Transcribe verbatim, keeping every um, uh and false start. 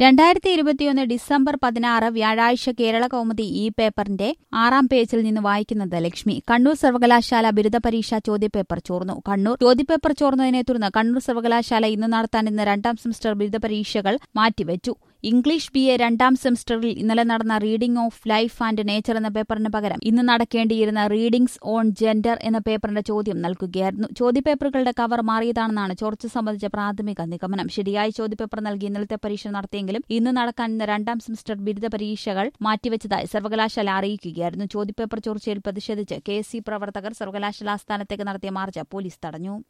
രണ്ടായിരത്തി ഇരുപത്തിയൊന്ന് ഡിസംബർ പതിനാറ് വ്യാഴാഴ്ച കേരള കൗമുദി ഈ പേപ്പറിന്റെ ആറാം പേജിൽ നിന്ന് വായിക്കുന്നത് ലക്ഷ്മി. കണ്ണൂർ സർവകലാശാല ബിരുദ പരീക്ഷാ ചോദ്യപേപ്പർ ചോർന്നു. കണ്ണൂർ ചോദ്യപേപ്പർ ചോർന്നതിനെ തുടർന്ന് കണ്ണൂർ സർവകലാശാല ഇന്ന് നടത്താനിരുന്ന രണ്ടാം സെമസ്റ്റർ ബിരുദ പരീക്ഷകൾ മാറ്റിവെച്ചു. ഇംഗ്ലീഷ് ബി എ രണ്ടാം സെമസ്റ്ററിൽ ഇന്നലെ നടന്ന reading of life and nature എന്ന പേപ്പറിന് പകരം ഇന്ന് നടക്കേണ്ടിയിരുന്ന റീഡിംഗ്സ് ഓൺ ജെൻഡർ എന്ന പേപ്പറിന്റെ ചോദ്യം നൽകുകയായിരുന്നു. ചോദ്യപേപ്പറുകളുടെ കവർ മാറിയതാണെന്നാണ് ചോർച്ച സംബന്ധിച്ച പ്രാഥമിക നിഗമനം. ശരിയായ ചോദ്യപേപ്പർ നൽകി ഇന്നലത്തെ പരീക്ഷ നടത്തിയെങ്കിലും ഇന്ന് നടക്കാനിരുന്ന രണ്ടാം സെമസ്റ്റർ ബിരുദ പരീക്ഷകൾ മാറ്റിവെച്ചതായി സർവകലാശാല അറിയിക്കുകയായിരുന്നു. ചോദ്യപേപ്പർ ചോർച്ചയിൽ പ്രതിഷേധിച്ച് കെ എസ് സി പ്രവർത്തകർ സർവകലാശാല ആസ്ഥാനത്തേക്ക് നടത്തിയ മാർച്ച് പോലീസ് തടഞ്ഞു.